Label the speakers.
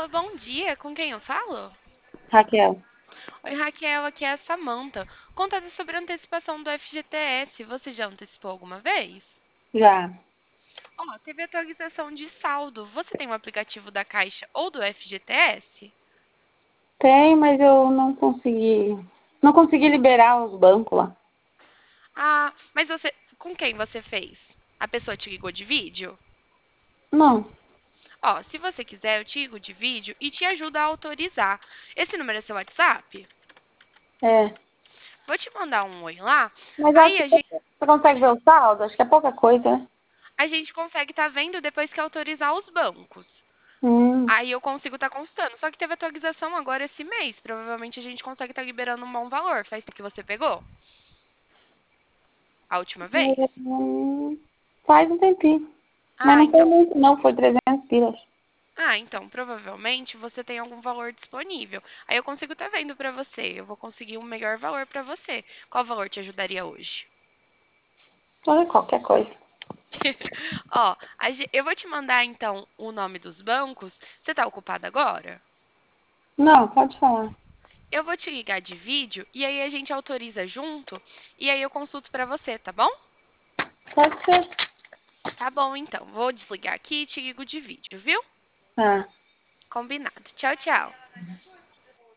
Speaker 1: bom dia. Com quem eu falo?
Speaker 2: Raquel,
Speaker 1: Oi, Raquel, aqui é a Samanta. Contada sobre a antecipação do FGTS. Você já antecipou alguma vez?
Speaker 2: já.
Speaker 1: Ó, teve atualização de saldo. Você tem um aplicativo da Caixa ou do FGTS?
Speaker 2: Tem, mas eu não consegui. Não consegui liberar os bancos lá.
Speaker 1: Ah, mas você. Com quem você fez? A pessoa te ligou de vídeo?
Speaker 2: Não,
Speaker 1: Ó, se você quiser, eu te ligo de vídeo e te ajudo a autorizar. Esse número é seu WhatsApp?
Speaker 2: é.
Speaker 1: Vou te mandar um oi lá.
Speaker 2: Mas eu acho
Speaker 1: Aí
Speaker 2: que
Speaker 1: a gente.
Speaker 2: você consegue ver o saldo? Acho que é pouca coisa, né?
Speaker 1: A gente consegue estar vendo depois que autorizar os bancos.
Speaker 2: Hum,
Speaker 1: Aí eu consigo estar consultando. Só que teve atualização agora esse mês. Provavelmente a gente consegue estar liberando um bom valor. Faz tempo que você pegou? A última vez?
Speaker 2: faz um tempinho. Mas
Speaker 1: Ah,
Speaker 2: não foi
Speaker 1: então.
Speaker 2: muito, não. Foi 300 pilas.
Speaker 1: Ah, então, provavelmente você tem algum valor disponível. Aí eu consigo estar vendo para você. Eu vou conseguir um melhor valor para você. Qual valor te ajudaria hoje?
Speaker 2: Olha, qualquer coisa.
Speaker 1: Ó, eu vou te mandar então o nome dos bancos. Você tá ocupada agora?
Speaker 2: Não, pode falar.
Speaker 1: Eu vou te ligar de vídeo e aí a gente autoriza junto e aí eu consulto para você, tá bom?
Speaker 2: Pode ser.
Speaker 1: Tá bom, então. Vou desligar aqui e te ligo de vídeo, viu?
Speaker 2: Ah.
Speaker 1: Combinado. Tchau, tchau.